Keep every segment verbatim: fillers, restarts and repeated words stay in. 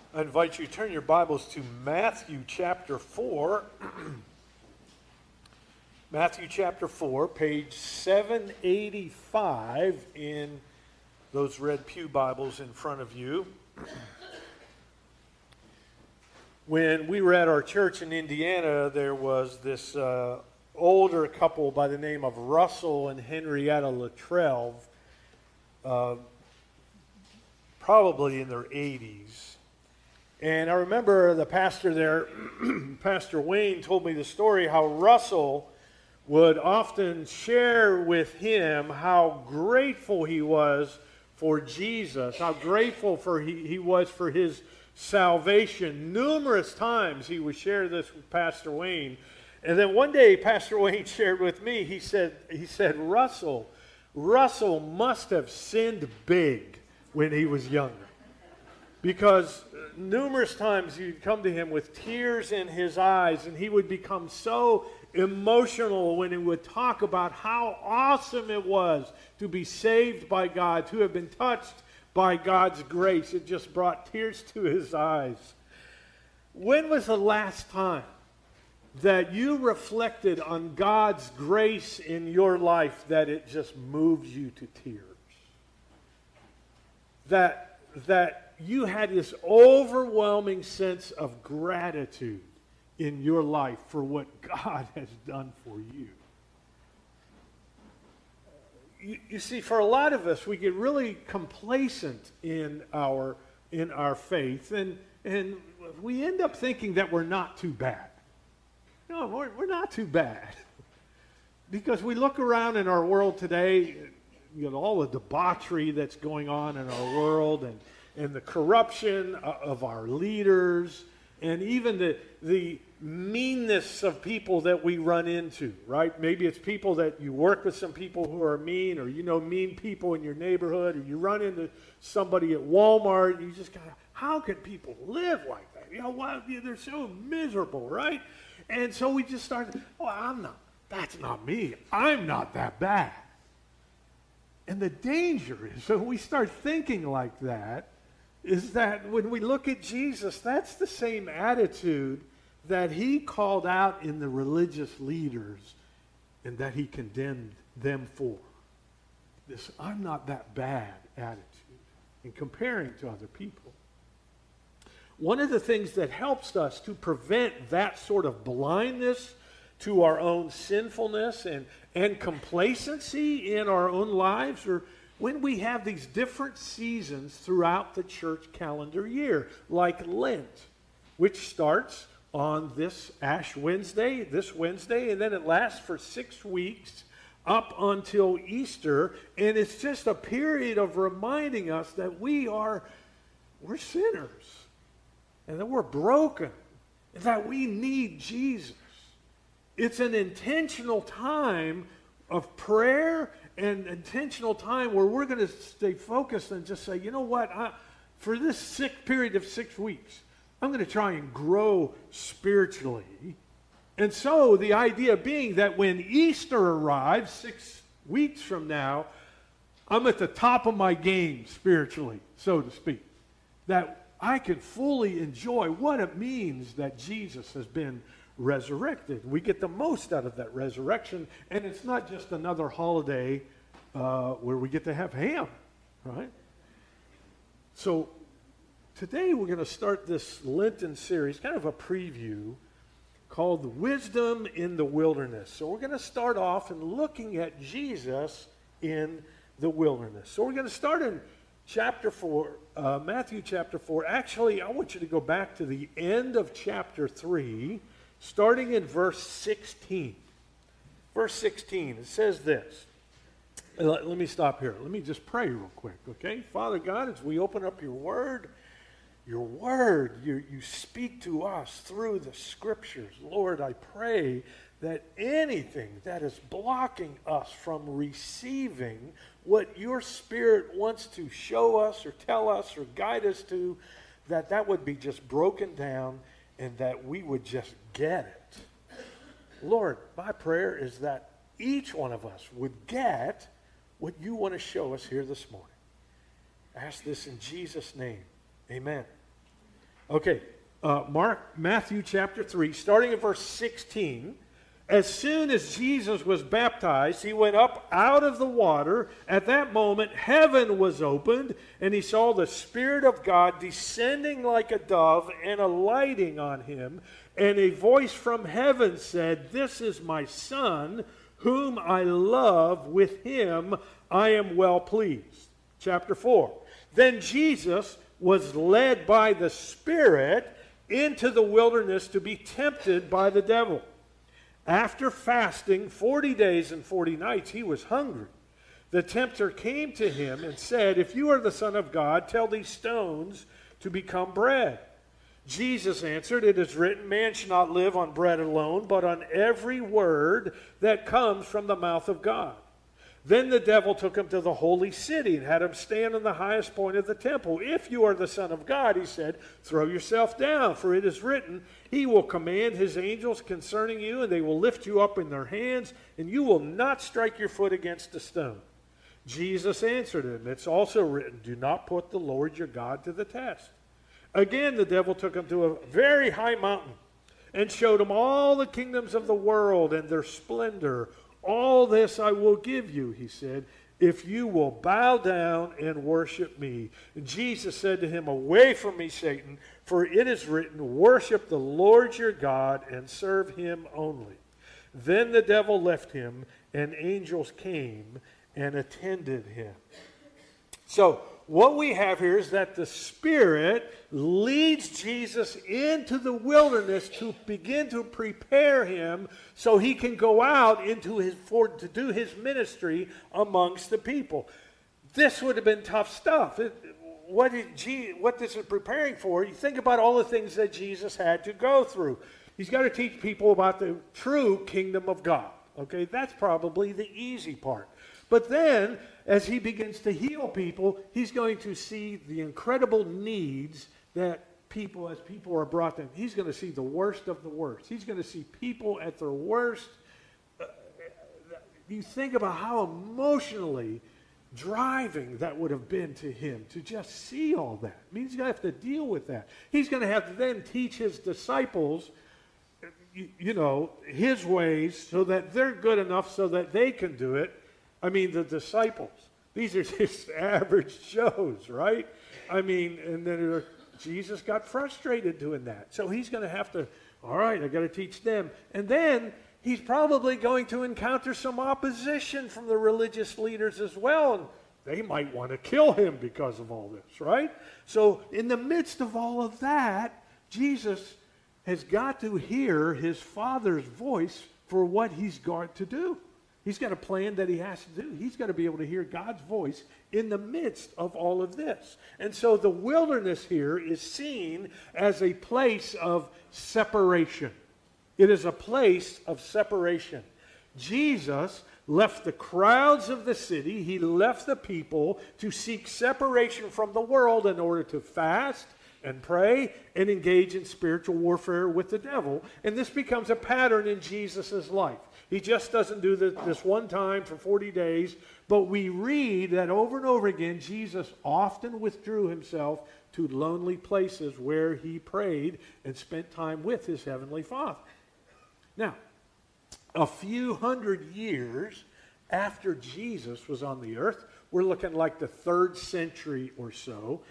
I invite you to turn your Bibles to Matthew chapter four. Matthew chapter four, page seven eighty-five in those red pew Bibles in front of you. When we were at our church in Indiana, there was this uh, older couple by the name of Russell and Henrietta Luttrell, uh, probably in their eighties. And I remember the pastor there, Pastor Wayne, told me the story how Russell would often share with him how grateful he was for Jesus, how grateful for he, he was for his salvation. Numerous times he would share this with Pastor Wayne. And then one day Pastor Wayne shared with me, he said, he said, Russell, Russell must have sinned big when he was younger. Because numerous times you'd come to him with tears in his eyes, and he would become so emotional when he would talk about how awesome it was to be saved by God, to have been touched by God's grace. It just brought tears to his eyes. When was the last time that you reflected on God's grace in your life that it just moved you to tears? That, that you had this overwhelming sense of gratitude in your life for what God has done for you. You, you see, for a lot of us, we get really complacent in our in our faith, and and we end up thinking that we're not too bad. No, we're, we're not too bad. Because we look around in our world today, you know, all the debauchery that's going on in our world, and and the corruption of our leaders, and even the the meanness of people that we run into, right? Maybe it's people that you work with, some people who are mean, or you know mean people in your neighborhood, or you run into somebody at Walmart, and you just kind of, how can people live like that? You know, why, they're so miserable, right? And so we just start, oh, I'm not, that's not me. I'm not that bad. And the danger is, so we start thinking like that, is that when we look at Jesus, that's the same attitude that he called out in the religious leaders and that he condemned them for. This I'm not that bad attitude in comparing to other people. One of the things that helps us to prevent that sort of blindness to our own sinfulness and, and complacency in our own lives, or when we have these different seasons throughout the church calendar year, like Lent, which starts on this Ash Wednesday, this Wednesday, and then it lasts for six weeks up until Easter, and it's just a period of reminding us that we are, we're sinners, and that we're broken, and that we need Jesus. It's an intentional time of prayer and intentional time where we're going to stay focused and just say, you know what, I, for this six period of six weeks, I'm going to try and grow spiritually. And so the idea being that when Easter arrives, six weeks from now, I'm at the top of my game spiritually, so to speak. That I can fully enjoy what it means that Jesus has been resurrected. We get the most out of that resurrection, and it's not just another holiday uh, where we get to have ham, right? So today we're going to start this Lenten series, kind of a preview, called Wisdom in the Wilderness. So we're going to start off in looking at Jesus in the wilderness. So we're going to start in chapter four, uh, Matthew chapter four. Actually, I want you to go back to the end of chapter three, starting in verse sixteen. Verse sixteen, it says this. Let, let me stop here. Let me just pray real quick, okay? Father God, as we open up your word, your word, you, you speak to us through the scriptures. Lord, I pray that anything that is blocking us from receiving what your Spirit wants to show us or tell us or guide us to, that that would be just broken down and that we would just get it. Lord, my prayer is that each one of us would get what you want to show us here this morning. I ask this in Jesus' name. Amen. Okay, uh, Mark, Matthew chapter three, starting at verse sixteen. As soon as Jesus was baptized, he went up out of the water. At that moment, heaven was opened, and he saw the Spirit of God descending like a dove and alighting on him. And a voice from heaven said, "This is my Son, whom I love. With him I am well pleased." Chapter four. Then Jesus was led by the Spirit into the wilderness to be tempted by the devil. After fasting forty days and forty nights, he was hungry. The tempter came to him and said, "If you are the Son of God, tell these stones to become bread." Jesus answered, "It is written, man shall not live on bread alone, but on every word that comes from the mouth of God." Then the devil took him to the holy city and had him stand on the highest point of the temple. "If you are the Son of God," he said, "throw yourself down, for it is written, he will command his angels concerning you, and they will lift you up in their hands, and you will not strike your foot against a stone." Jesus answered him, "It's also written, do not put the Lord your God to the test." Again, the devil took him to a very high mountain and showed him all the kingdoms of the world and their splendor. "All this I will give you," he said, "if you will bow down and worship me." And Jesus said to him, "Away from me, Satan, for it is written, worship the Lord your God and serve him only." Then the devil left him, and angels came and attended him. So, what we have here is that the Spirit leads Jesus into the wilderness to begin to prepare him so he can go out into his for to do his ministry amongst the people. This would have been tough stuff. It, what, did Je- what this is preparing for, you think about all the things that Jesus had to go through. He's got to teach people about the true kingdom of God. Okay, that's probably the easy part. But then, as he begins to heal people, he's going to see the incredible needs that people, as people are brought to him, he's going to see the worst of the worst. He's going to see people at their worst. Uh, you think about how emotionally driving that would have been to him to just see all that. I mean, he's going to have to deal with that. He's going to have to then teach his disciples, you, you know, his ways so that they're good enough so that they can do it. I mean, the disciples, these are just average Joes, right? I mean, and then Jesus got frustrated doing that. So he's going to have to, all right, I got to teach them. And then he's probably going to encounter some opposition from the religious leaders as well. And they might want to kill him because of all this, right? So in the midst of all of that, Jesus has got to hear his Father's voice for what he's got to do. He's got a plan that he has to do. He's got to be able to hear God's voice in the midst of all of this. And so the wilderness here is seen as a place of separation. It is a place of separation. Jesus left the crowds of the city. He left the people to seek separation from the world in order to fast and pray and engage in spiritual warfare with the devil. And this becomes a pattern in Jesus' life. He just doesn't do this, this one time for forty days, but we read that over and over again, Jesus often withdrew himself to lonely places where he prayed and spent time with his heavenly Father. Now, a few hundred years after Jesus was on the earth, we're looking like the third century or so,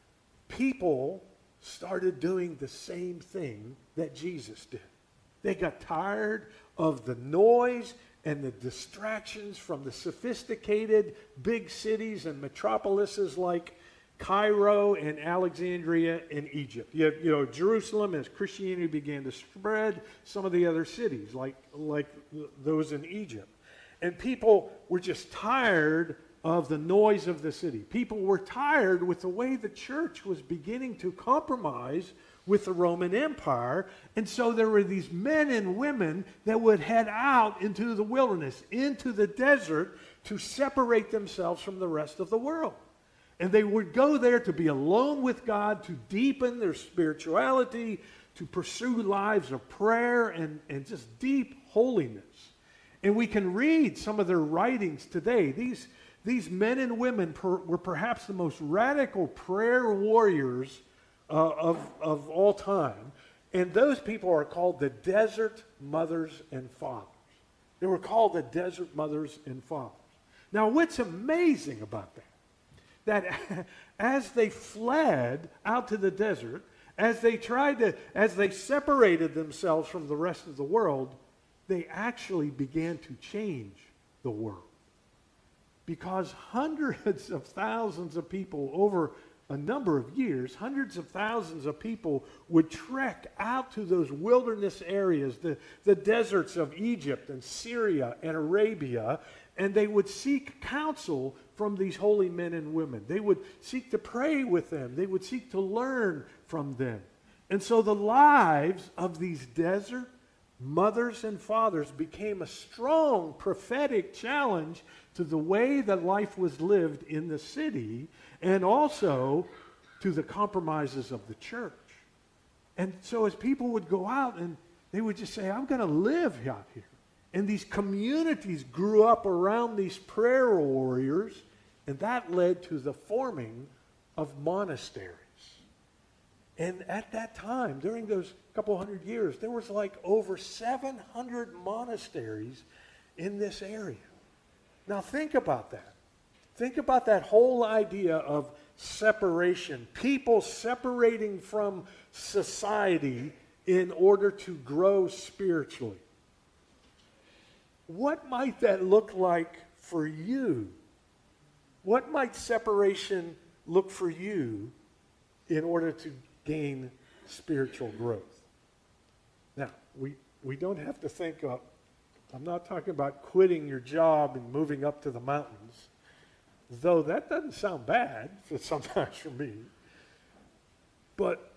people started doing the same thing that Jesus did. They got tired of the noise and the distractions from the sophisticated big cities and metropolises like Cairo and Alexandria in Egypt. You, have, you know, Jerusalem, as Christianity began to spread, some of the other cities like, like those in Egypt. And people were just tired of the noise of the city. People were tired with the way the church was beginning to compromise with the Roman Empire. And so there were these men and women that would head out into the wilderness, into the desert, to separate themselves from the rest of the world. And they would go there to be alone with God, to deepen their spirituality, to pursue lives of prayer and, and just deep holiness. And we can read some of their writings today. These, these men and women per, were perhaps the most radical prayer warriors uh, of, of all time. And those people are called the desert mothers and fathers. They were called the desert mothers and fathers. Now, what's amazing about that? That as they fled out to the desert, as they tried to, as they separated themselves from the rest of the world, they actually began to change the world. Because hundreds of thousands of people over a number of years, hundreds of thousands of people would trek out to those wilderness areas, the, the deserts of Egypt and Syria and Arabia, and they would seek counsel from these holy men and women. They would seek to pray with them. They would seek to learn from them. And so the lives of these desert mothers and fathers became a strong prophetic challenge to the way that life was lived in the city, and also to the compromises of the church. And so as people would go out and they would just say, I'm going to live out here. And these communities grew up around these prayer warriors, and that led to the forming of monasteries. And at that time, during those couple hundred years, there was like over seven hundred monasteries in this area. Now think about that. Think about that whole idea of separation. People separating from society in order to grow spiritually. What might that look like for you? What might separation look for you in order to gain spiritual growth? Now, we, we don't have to think of, I'm not talking about quitting your job and moving up to the mountains, though that doesn't sound bad for sometimes for me. But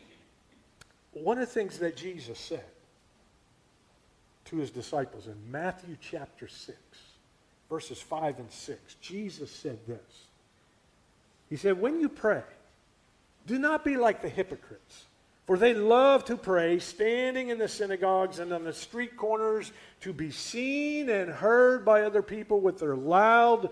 one of the things that Jesus said to his disciples in Matthew chapter six, verses five and six, Jesus said this. He said, when you pray, do not be like the hypocrites, for they love to pray, standing in the synagogues and on the street corners, to be seen and heard by other people with their loud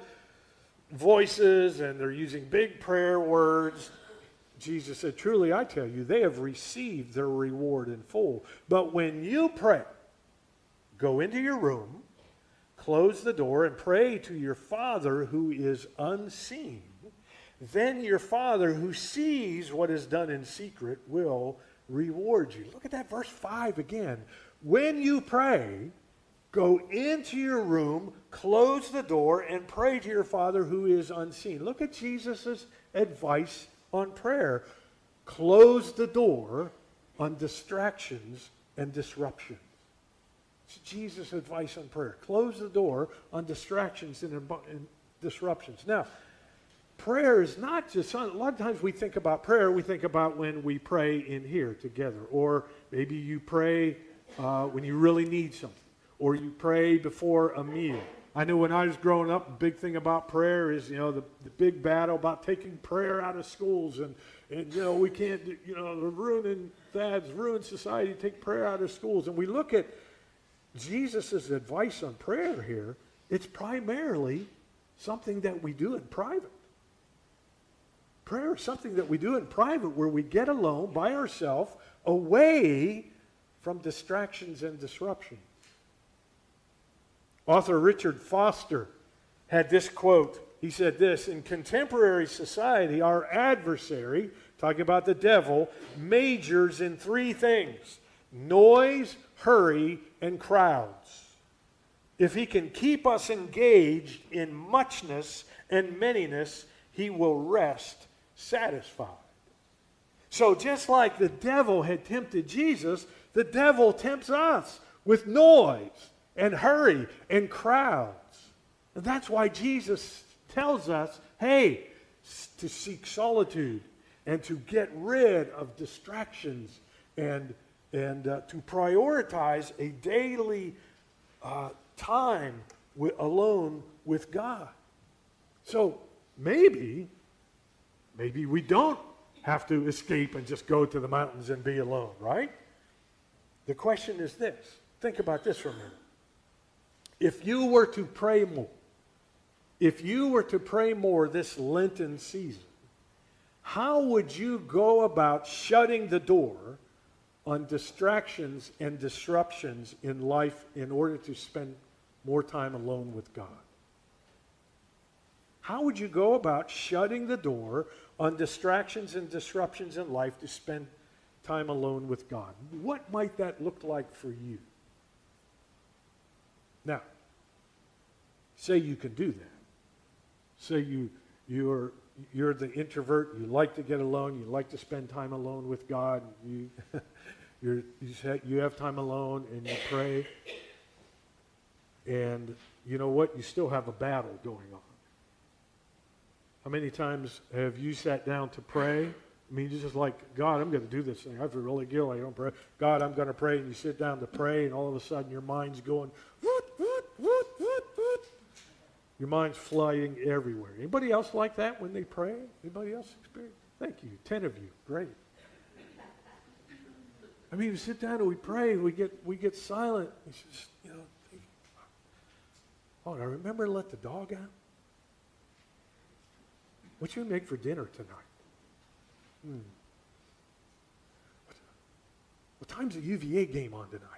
voices, and they're using big prayer words. Jesus said, truly I tell you, they have received their reward in full. But when you pray, go into your room, close the door, and pray to your Father who is unseen. Then your Father who sees what is done in secret will reward you. Look at that verse five again. When you pray, go into your room, close the door, and pray to your Father who is unseen. Look at Jesus' advice on prayer. Close the door on distractions and disruptions. It's Jesus' advice on prayer. Close the door on distractions and, and disruptions. Now, prayer is not just, a lot of times we think about prayer, we think about when we pray in here together. Or maybe you pray uh, when you really need something. Or you pray before a meal. I know when I was growing up, a big thing about prayer is, you know, the, the big battle about taking prayer out of schools. And, and you know, we can't, you know, we're ruining that, ruin society, take prayer out of schools. And we look at Jesus' advice on prayer here, it's primarily something that we do in private. Prayer is something that we do in private where we get alone by ourselves, away from distractions and disruptions. Author Richard Foster had this quote. He said this, in contemporary society, our adversary, talking about the devil, majors in three things: noise, hurry, and crowds. If he can keep us engaged in muchness and manyness, he will rest satisfied. So just like the devil had tempted Jesus, the devil tempts us with noise and hurry and crowds. And that's why Jesus tells us, hey, to seek solitude and to get rid of distractions and, and uh, to prioritize a daily uh, time with, alone with God. So maybe, maybe we don't have to escape and just go to the mountains and be alone, right? The question is this. Think about this for a minute. If you were to pray more, if you were to pray more this Lenten season, How would you go about shutting the door on distractions and disruptions in life in order to spend more time alone with God? How would you go about shutting the door on distractions and disruptions in life to spend time alone with God? What might that look like for you? Now, say you can do that. Say you, you're, you're the introvert, you like to get alone, you like to spend time alone with God, you, you're, you, say, you have time alone and you pray, and you know what? You still have a battle going on. How many times have you sat down to pray? I mean, you're just like, God, I'm going to do this thing. I feel really guilty. I don't pray. God, I'm going to pray. And you sit down to pray, and all of a sudden your mind's going, woot, woot, woot, woot, woot. Your mind's flying everywhere. Anybody else like that when they pray? Anybody else experience? Thank you. Ten of you. Great. I mean, we sit down and we pray. We get we get silent. It's just, you know, think, oh, now remember to let the dog out? What you make for dinner tonight? Hmm. What, what time's the U V A game on tonight?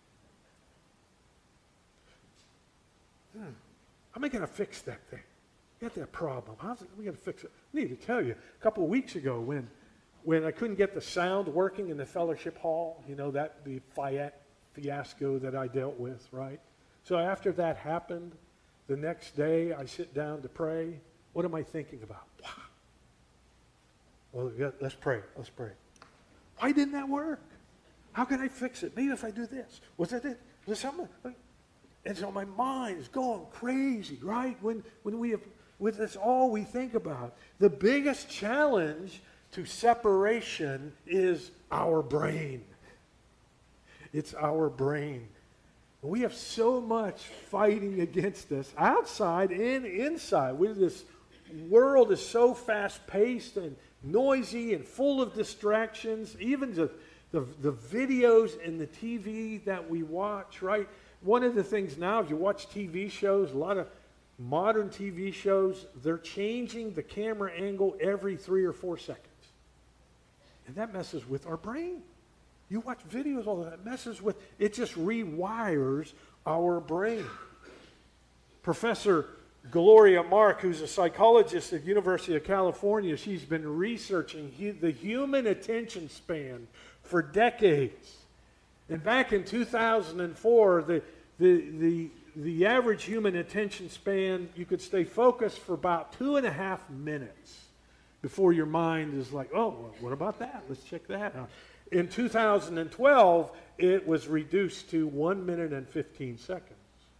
Hmm. How am I going to fix that thing? Got that problem. How's it, we going to fix it? I need to tell you, a couple of weeks ago when when I couldn't get the sound working in the fellowship hall, you know, that the fiasco that I dealt with, right? So after that happened, the next day I sit down to pray. What am I thinking about? Wow. Well, yeah, let's pray. Let's pray. Why didn't that work? How can I fix it? Maybe if I do this. Was that it? Was there something? And so my mind is going crazy, right? When when we have, when that's all we think about. The biggest challenge to separation is our brain. It's our brain. We have so much fighting against us outside and inside. We, this world is so fast-paced and noisy and full of distractions. Even the, the, the videos and the T V that we watch, right? One of the things now, if you watch T V shows, a lot of modern T V shows, they're changing the camera angle every three or four seconds. And that messes with our brain. You watch videos, all of that messes with, it just rewires our brain. Professor Gloria Mark, who's a psychologist at University of California, she's been researching hu- the human attention span for decades. And back in two thousand four, the, the, the, the average human attention span, you could stay focused for about two and a half minutes before your mind is like, oh, well, what about that? Let's check that out. In two thousand twelve, it was reduced to one minute and fifteen seconds.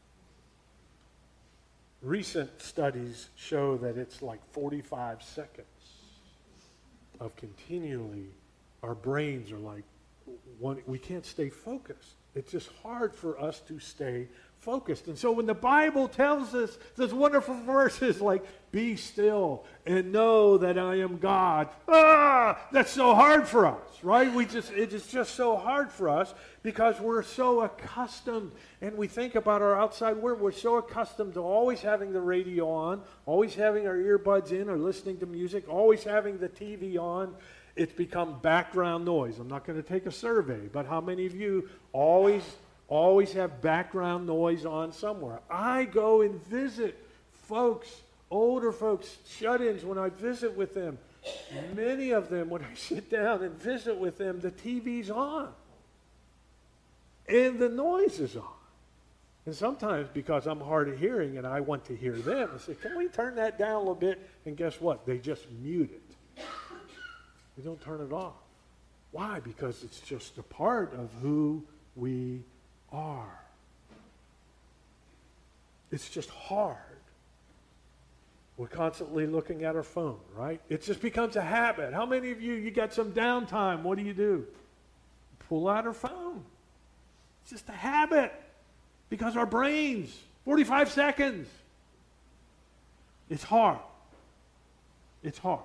Recent studies show that it's like forty-five seconds of continually, our brains are like, one, we can't stay focused. It's just hard for us to stay focused. And so when the Bible tells us those wonderful verses like, be still and know that I am God, ah, that's so hard for us, right? We just, it is just so hard for us because we're so accustomed, and we think about our outside world, we're so accustomed to always having the radio on, always having our earbuds in or listening to music, always having the T V on. It's become background noise. I'm not going to take a survey, but how many of you always always have background noise on somewhere? I go and visit folks, older folks, shut-ins, when I visit with them. Many of them, when I sit down and visit with them, the T V's on. And the noise is on. And sometimes because I'm hard of hearing and I want to hear them, I say, can we turn that down a little bit? And guess what? They just mute it. We don't turn it off. Why? Because it's just a part of who we are. It's just hard. We're constantly looking at our phone, right? It just becomes a habit. How many of you, you got some downtime, what do you do? Pull out our phone. It's just a habit. Because our brains, forty-five seconds. It's hard. It's hard.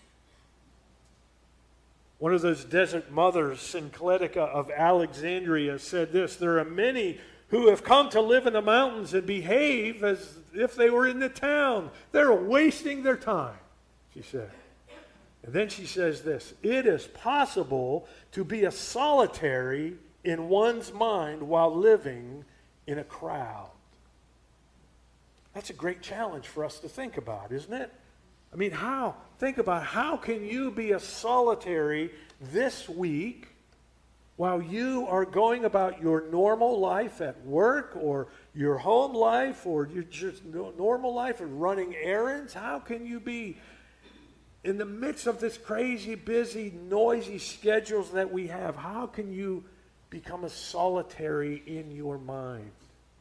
One of those desert mothers, Syncletica of Alexandria, said this: there are many who have come to live in the mountains and behave as if they were in the town. They're wasting their time, she said. And then she says this, it is possible to be a solitary in one's mind while living in a crowd. That's a great challenge for us to think about, isn't it? I mean, how? Think about how can you be a solitary this week while you are going about your normal life at work or your home life or your just normal life and running errands? How can you be in the midst of this crazy, busy, noisy schedules that we have? How can you become a solitary in your mind?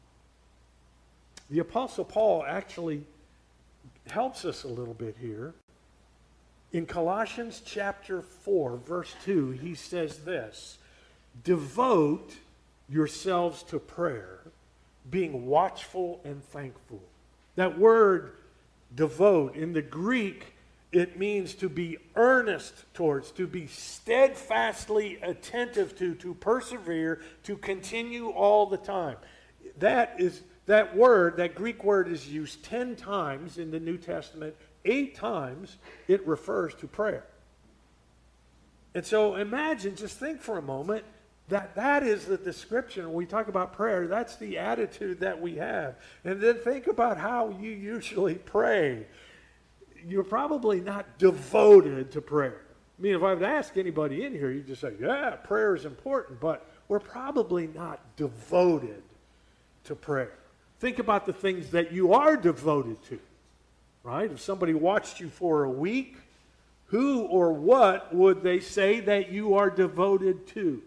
The Apostle Paul actually helps us a little bit here. In Colossians chapter four, verse two, he says this, devote yourselves to prayer, being watchful and thankful. That word devote in the Greek, it means to be earnest towards, to be steadfastly attentive to, to persevere, to continue all the time. That is that word, that Greek word is used ten times in the New Testament. Eight times it refers to prayer. And so imagine, just think for a moment, that that is the description. When we talk about prayer, that's the attitude that we have. And then think about how you usually pray. You're probably not devoted to prayer. I mean, if I would ask anybody in here, you'd just say, yeah, prayer is important, but we're probably not devoted to prayer. Think about the things that you are devoted to, right? If somebody watched you for a week, who or what would they say that you are devoted to?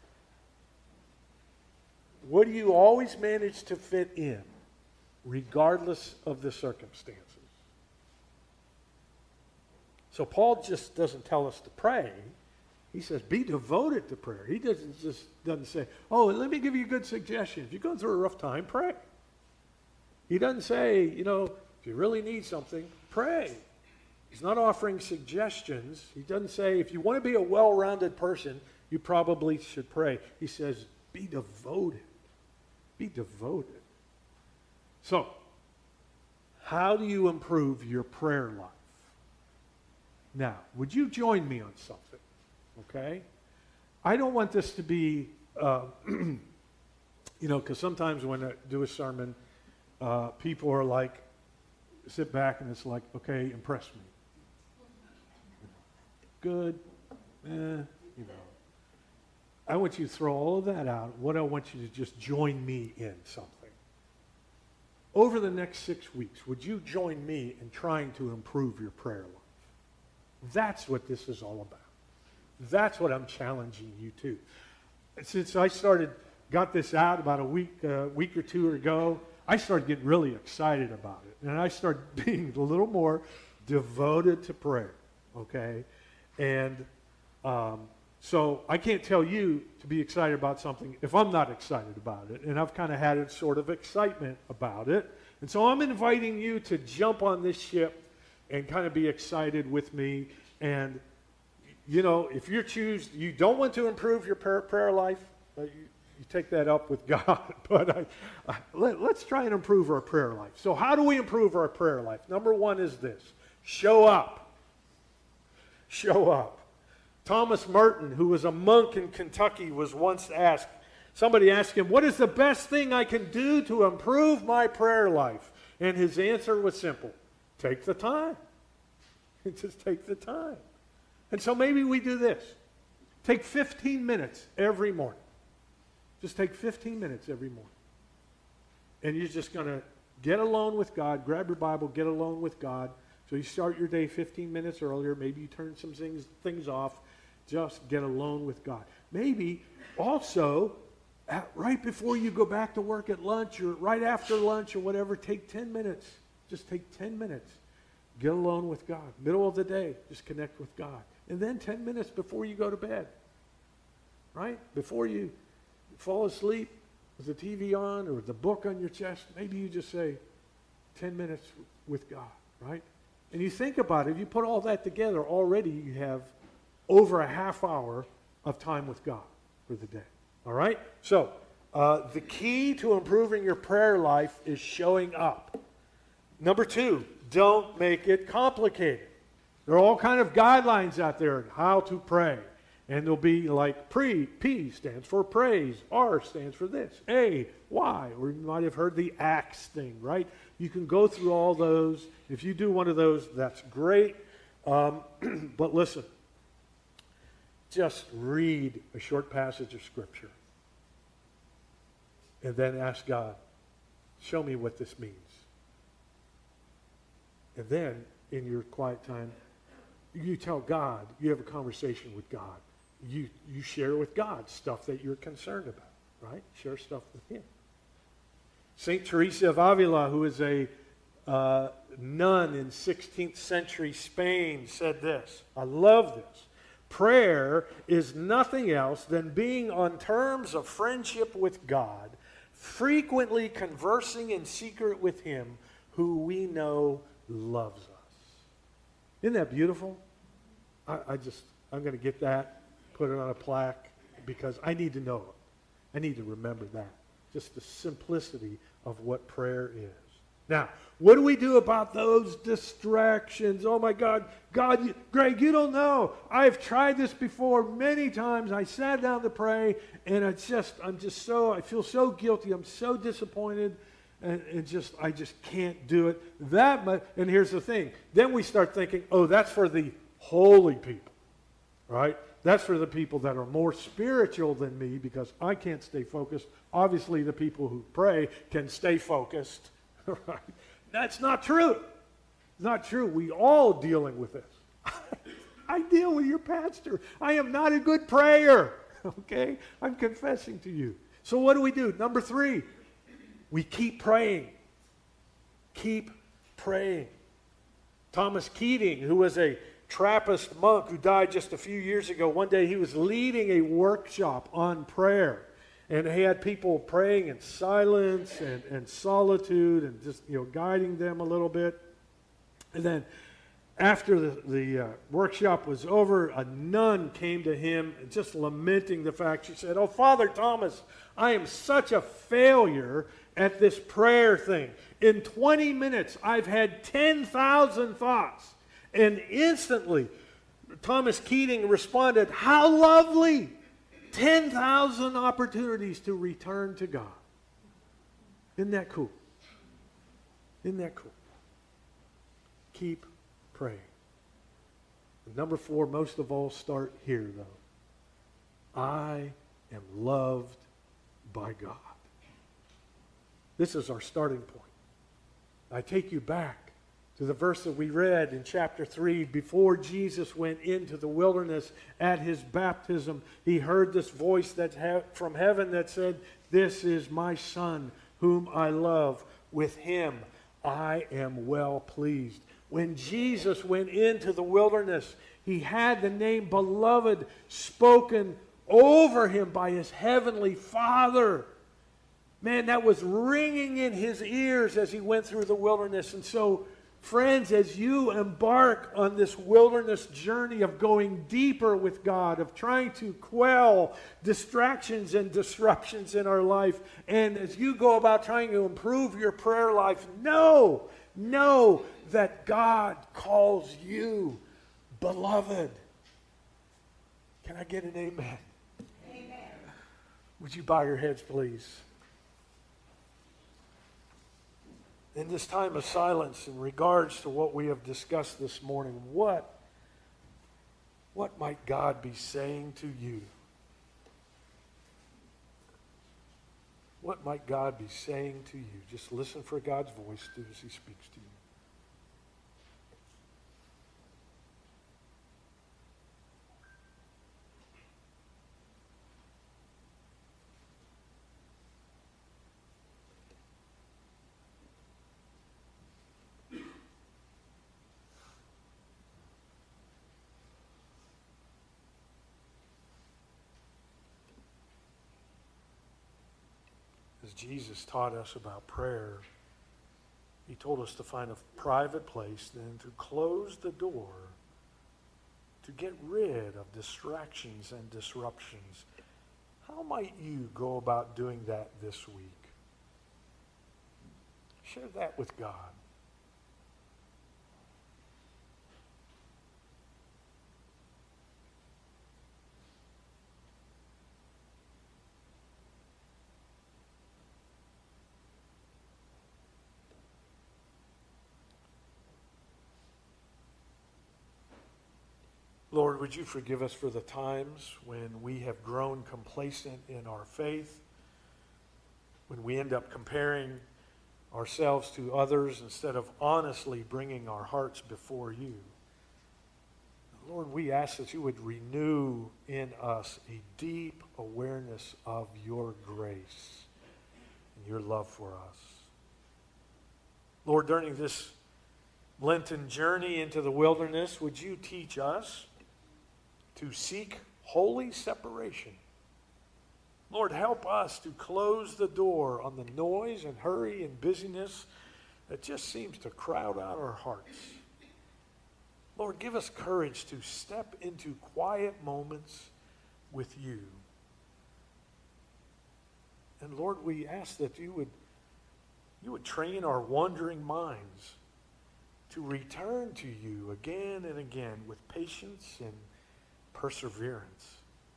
What do you always manage to fit in, regardless of the circumstances? So Paul just doesn't tell us to pray. He says, be devoted to prayer. He doesn't just doesn't say, oh, let me give you a good suggestion. If you're going through a rough time, pray. He doesn't say, you know, if you really need something, pray. He's not offering suggestions. He doesn't say, if you want to be a well-rounded person, you probably should pray. He says, be devoted. Be devoted. So, how do you improve your prayer life? Now, would you join me on something? Okay? I don't want this to be, uh, you know, because sometimes when I do a sermon, uh, people are like, sit back and it's like, okay, impress me. Good, eh, you know. I want you to throw all of that out. What I want you to just join me in something. Over the next six weeks, would you join me in trying to improve your prayer life? That's what this is all about. That's what I'm challenging you to. Since I started, got this out about a week, uh, week or two ago, I started getting really excited about it. And I started being a little more devoted to prayer, okay? And um, so I can't tell you to be excited about something if I'm not excited about it. And I've kind of had a sort of excitement about it. And so I'm inviting you to jump on this ship and kind of be excited with me. And, you know, if you choose, you don't want to improve your prayer, prayer life, uh, you, you take that up with God. But I, I, let, let's try and improve our prayer life. So how do we improve our prayer life? Number one is this. Show up. Show up. Thomas Merton, who was a monk in Kentucky, was once asked, somebody asked him, what is the best thing I can do to improve my prayer life? And his answer was simple. Take the time. Just take the time. And so maybe we do this. Take fifteen minutes every morning. Just take fifteen minutes every morning. And you're just going to get alone with God. Grab your Bible, get alone with God. So you start your day fifteen minutes earlier. Maybe you turn some things, things off. Just get alone with God. Maybe also, at, right before you go back to work at lunch or right after lunch or whatever, take ten minutes. Just take ten minutes. Get alone with God. Middle of the day, just connect with God. And then ten minutes before you go to bed. Right? Before you fall asleep with the T V on or the book on your chest, maybe you just say ten minutes with God. Right? And you think about it, if you put all that together, already you have over a half hour of time with God for the day. All right? So, uh, the key to improving your prayer life is showing up. Number two, don't make it complicated. There are all kind of guidelines out there on how to pray. And there'll be like pre, P stands for praise, R stands for this, A, Y, or you might have heard the ACTS thing, right? You can go through all those. If you do one of those, that's great. Um, but listen, just read a short passage of Scripture and then ask God, show me what this means. And then, in your quiet time, you tell God, you have a conversation with God. You, you share with God stuff that you're concerned about, right? Share stuff with Him. Saint Teresa of Avila, who is a uh, nun in sixteenth century Spain, said this. I love this. Prayer is nothing else than being on terms of friendship with God, frequently conversing in secret with Him who we know loves us. Isn't that beautiful? I, I just, I'm going to get that, put it on a plaque, because I need to know it. I need to remember that. Just the simplicity of what prayer is. Now, what do we do about those distractions? Oh my God, God, you, Greg, you don't know. I've tried this before many times. I sat down to pray, and it's just, I'm just so, I feel so guilty. I'm so disappointed, and, and just, I just can't do it. That much, and here's the thing. Then we start thinking, oh, that's for the holy people, right? That's for the people that are more spiritual than me, because I can't stay focused. Obviously, the people who pray can stay focused. Right? That's not true. Not true. We all dealing with this. I deal with your pastor. I am not a good prayer. Okay? I'm confessing to you. So what do we do? Number three, we keep praying. Keep praying. Thomas Keating, who was a Trappist monk who died just a few years ago, one day he was leading a workshop on prayer. And he had people praying in silence and, and solitude and just, you know, guiding them a little bit. And then after the, the uh, workshop was over, a nun came to him just lamenting the fact. She said, "Oh, Father Thomas, I am such a failure at this prayer thing. In twenty minutes, I've had ten thousand thoughts." And instantly, Thomas Keating responded, "How lovely! ten thousand opportunities to return to God." Isn't that cool? Isn't that cool? Keep praying. And number four, most of all, start here, though. I am loved by God. This is our starting point. I take you back to the verse that we read in chapter three. Before Jesus went into the wilderness at his baptism, he heard this voice that ha- from heaven that said, "This is my Son, whom I love. With him I am well pleased." When Jesus went into the wilderness, he had the name Beloved spoken over him by his heavenly Father. Man, that was ringing in his ears as he went through the wilderness. And so, friends, as you embark on this wilderness journey of going deeper with God, of trying to quell distractions and disruptions in our life, and as you go about trying to improve your prayer life, know, know that God calls you beloved. Can I get an amen? Amen. Would you bow your heads, please? In this time of silence, in regards to what we have discussed this morning, what, what might God be saying to you? What might God be saying to you? Just listen for God's voice as he speaks to you. As Jesus taught us about prayer, he told us to find a private place, then to close the door, to get rid of distractions and disruptions. How might you go about doing that this week? Share that with God. Lord, would you forgive us for the times when we have grown complacent in our faith, when we end up comparing ourselves to others instead of honestly bringing our hearts before you. Lord, we ask that you would renew in us a deep awareness of your grace and your love for us. Lord, during this Lenten journey into the wilderness, would you teach us to seek holy separation? Lord, help us to close the door on the noise and hurry and busyness that just seems to crowd out our hearts. Lord, give us courage to step into quiet moments with you. And Lord, we ask that you would, you would train our wandering minds to return to you again and again with patience and perseverance.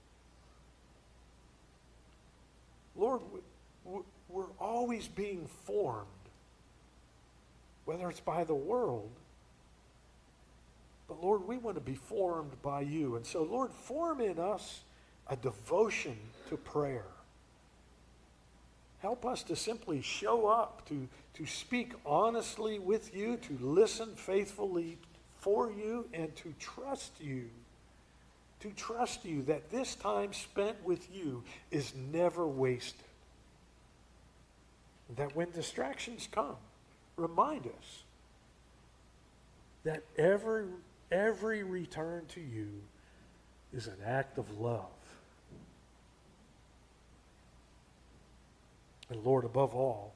Lord, we're always being formed, whether it's by the world, but Lord, we want to be formed by you. And so, Lord, form in us a devotion to prayer. Help us to simply show up, to, to speak honestly with you, to listen faithfully for you, and to trust you. To trust you that this time spent with you is never wasted. That when distractions come, remind us that every, every return to you is an act of love. And Lord, above all,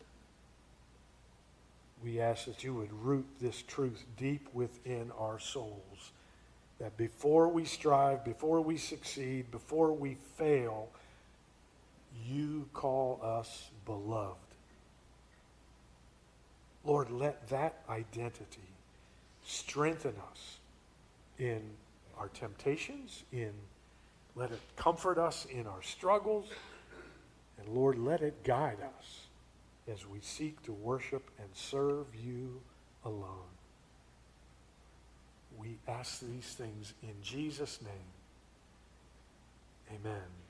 we ask that you would root this truth deep within our souls. That before we strive, before we succeed, before we fail, you call us beloved. Lord, let that identity strengthen us in our temptations, in let it comfort us in our struggles, and Lord, let it guide us as we seek to worship and serve you alone. We ask these things in Jesus' name. Amen.